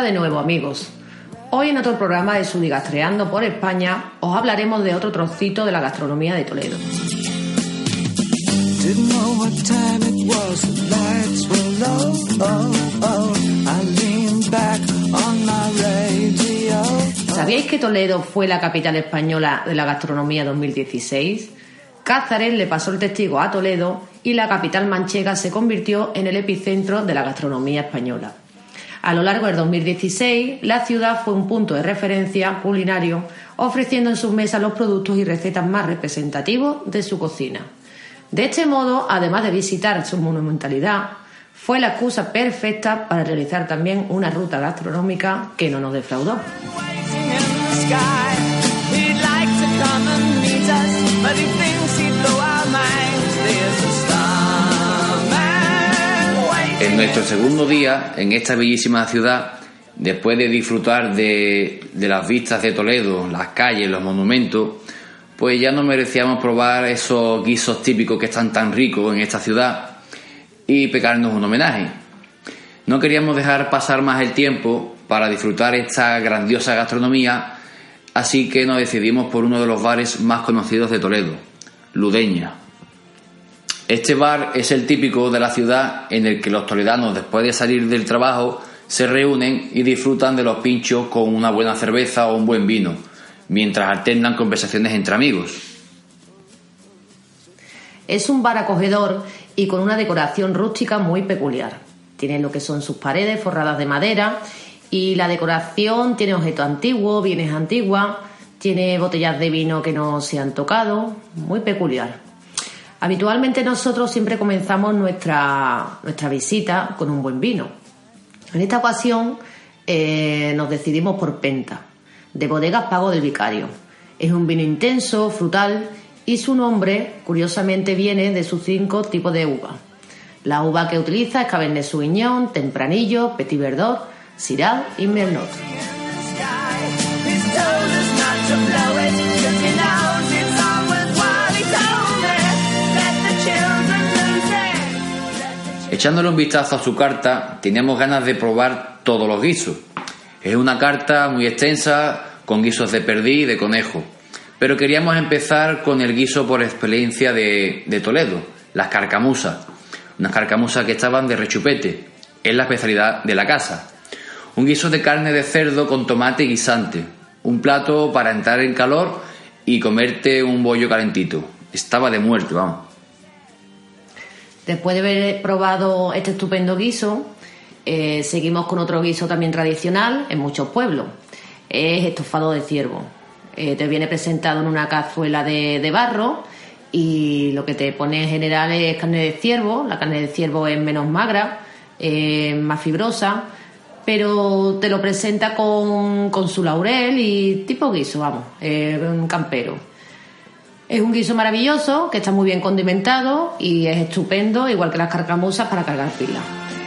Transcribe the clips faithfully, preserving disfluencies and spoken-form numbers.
de nuevo, amigos. Hoy en otro programa de Sudigastreando por España os hablaremos de otro trocito de la gastronomía de Toledo. ¿Sabíais que Toledo fue la capital española de la gastronomía dos mil dieciséis? Cáceres le pasó el testigo a Toledo y la capital manchega se convirtió en el epicentro de la gastronomía española. A lo largo del dos mil dieciséis, la ciudad fue un punto de referencia culinario, ofreciendo en sus mesas los productos y recetas más representativos de su cocina. De este modo, además de visitar su monumentalidad, fue la excusa perfecta para realizar también una ruta gastronómica que no nos defraudó. En nuestro segundo día en esta bellísima ciudad, después de disfrutar de, de las vistas de Toledo, las calles, los monumentos, pues ya nos merecíamos probar esos guisos típicos que están tan ricos en esta ciudad y pegarnos un homenaje. No queríamos dejar pasar más el tiempo para disfrutar esta grandiosa gastronomía, así que nos decidimos por uno de los bares más conocidos de Toledo, Ludeña. Este bar es el típico de la ciudad en el que los toledanos, después de salir del trabajo, se reúnen y disfrutan de los pinchos con una buena cerveza o un buen vino, mientras alternan conversaciones entre amigos. Es un bar acogedor y con una decoración rústica muy peculiar. Tiene lo que son sus paredes forradas de madera y la decoración tiene objetos antiguos, bienes antiguas, tiene botellas de vino que no se han tocado, muy peculiar. Habitualmente nosotros siempre comenzamos nuestra, nuestra visita con un buen vino. En esta ocasión eh, nos decidimos por Penta, de Bodegas Pago del Vicario. Es un vino intenso, frutal, y su nombre, curiosamente, viene de sus cinco tipos de uva. La uva que utiliza es Cabernet Sauvignon, Tempranillo, Petit Verdot, Syrah y Merlot. Echándole un vistazo a su carta, teníamos ganas de probar todos los guisos. Es una carta muy extensa, con guisos de perdiz y de conejo. Pero queríamos empezar con el guiso por excelencia de, de Toledo, las carcamusas. Unas carcamusas que estaban de rechupete. Es la especialidad de la casa. Un guiso de carne de cerdo con tomate y guisante. Un plato para entrar en calor y comerte un bollo calentito. Estaba de muerte, vamos. Después de haber probado este estupendo guiso, eh, seguimos con otro guiso también tradicional en muchos pueblos. Es estofado de ciervo. Eh, te viene presentado en una cazuela de, de barro y lo que te pone en general es carne de ciervo. La carne de ciervo es menos magra, eh, más fibrosa, pero te lo presenta con, con su laurel y tipo guiso, vamos, eh, un campero. Es un guiso maravilloso, que está muy bien condimentado y es estupendo, igual que las carcamusas, para cargar pilas.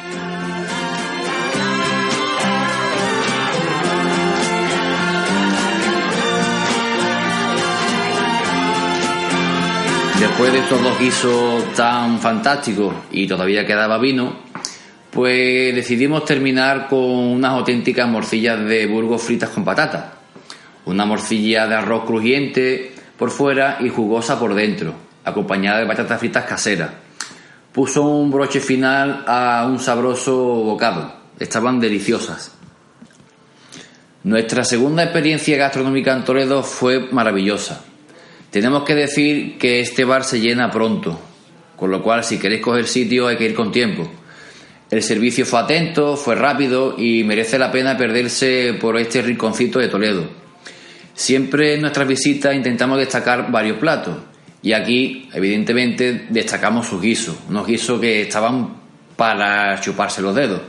Después de estos dos guisos tan fantásticos y todavía quedaba vino, pues decidimos terminar con unas auténticas morcillas de Burgos fritas con patatas. Una morcilla de arroz crujiente por fuera y jugosa por dentro, acompañada de patatas fritas caseras. Puso un broche final a un sabroso bocado. Estaban deliciosas. Nuestra segunda experiencia gastronómica en Toledo fue maravillosa. Tenemos que decir que este bar se llena pronto, con lo cual si queréis coger sitio hay que ir con tiempo. El servicio fue atento, fue rápido y merece la pena perderse por este rinconcito de Toledo. Siempre en nuestras visitas intentamos destacar varios platos y aquí, evidentemente, destacamos sus guisos, unos guisos que estaban para chuparse los dedos.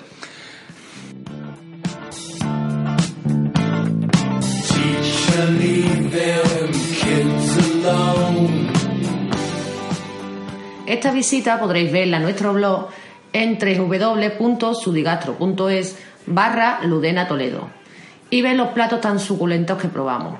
Esta visita podréis verla en nuestro blog en doble u doble u doble u punto sudigastro punto es barra Ludena Toledo y ver los platos tan suculentos que probamos.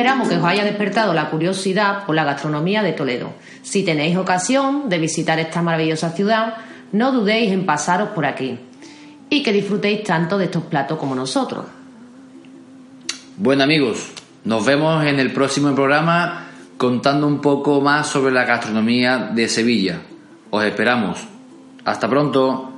Esperamos que os haya despertado la curiosidad por la gastronomía de Toledo. Si tenéis ocasión de visitar esta maravillosa ciudad, no dudéis en pasaros por aquí y que disfrutéis tanto de estos platos como nosotros. Bueno, amigos, nos vemos en el próximo programa contando un poco más sobre la gastronomía de Sevilla. Os esperamos. Hasta pronto.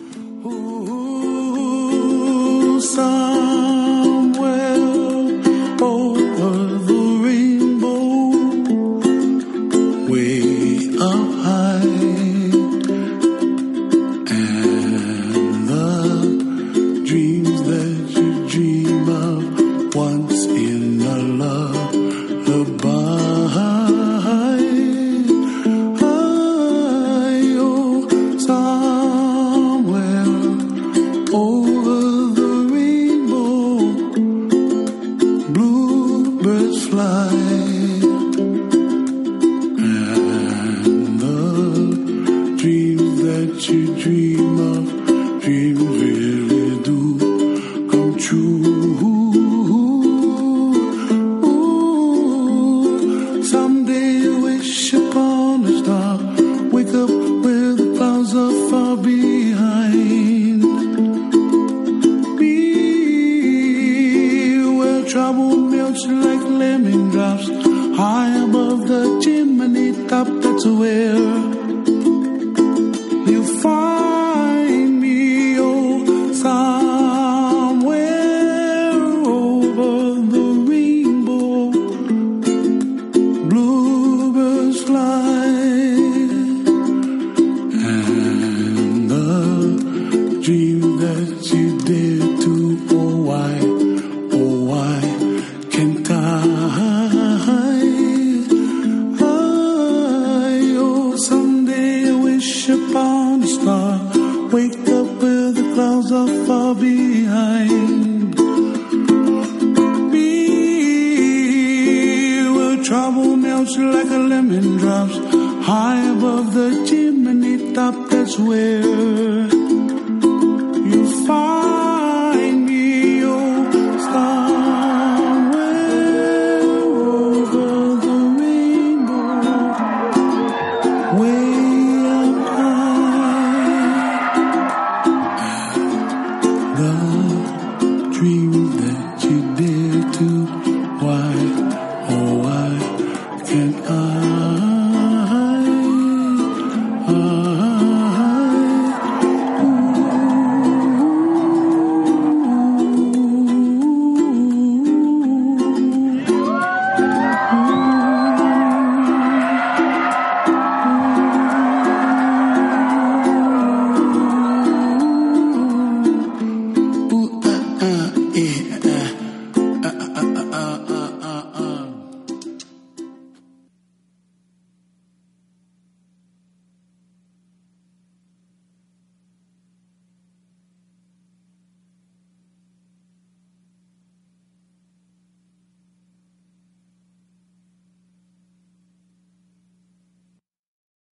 Trouble melts like a lemon drops high above the chimney top. That's where